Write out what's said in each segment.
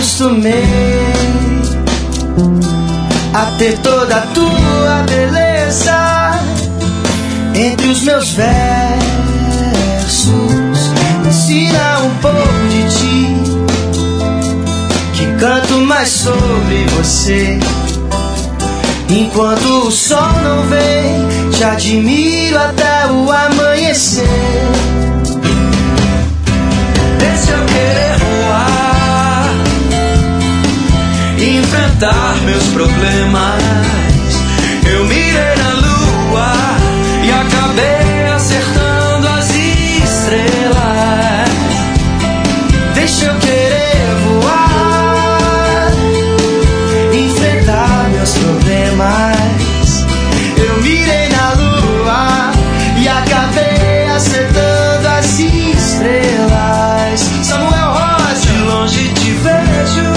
acostumei a ter toda a tua beleza entre os meus versos. Ensina um pouco de ti, que canto mais sobre você. Enquanto o sol não vem, te admiro até o amanhecer. Deixa eu querer voar, enfrentar meus problemas. Eu mirei na lua e acabei acertando as estrelas. Deixa eu querer voar, enfrentar meus problemas. Eu mirei na lua e acabei acertando as estrelas. Samuel Rosa, de longe te vejo,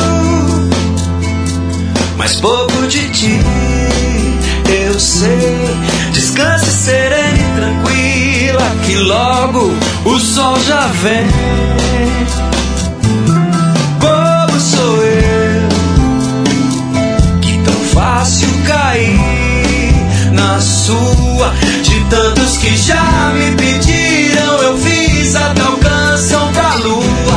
mas pouco de ti eu sei. Descanse serena e tranquila, que logo o sol já vem. Bobo sou eu, que tão fácil cair na sua. De tantos que já me pediram, eu fiz até o canção pra lua.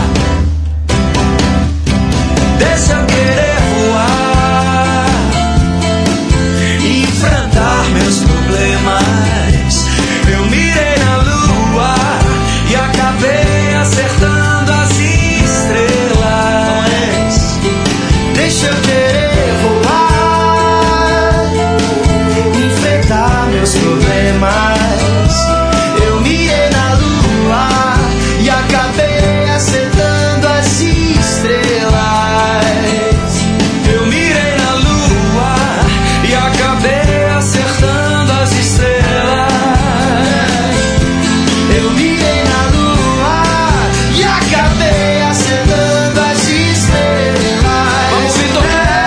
Deixa eu querer voar, enfrentar meus problemas. Eu mirei na lua e acabei acertando as estrelas. Deixa eu querer voar, enfrentar meus problemas. Eu mirei na lua e acabei acertando as estrelas. Eu mirei na lua e acabei acertando as estrelas. Eu mirei na lua e acabei acertando as estrelas. Vamos, Vitor!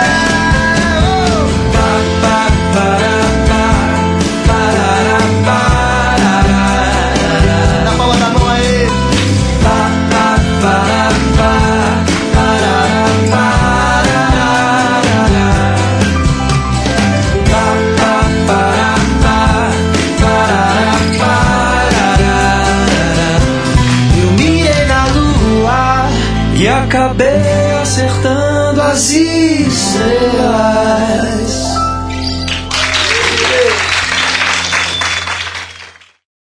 Dá palma da mão aí. Eu mirei na lua e acabei acertando as estrelas.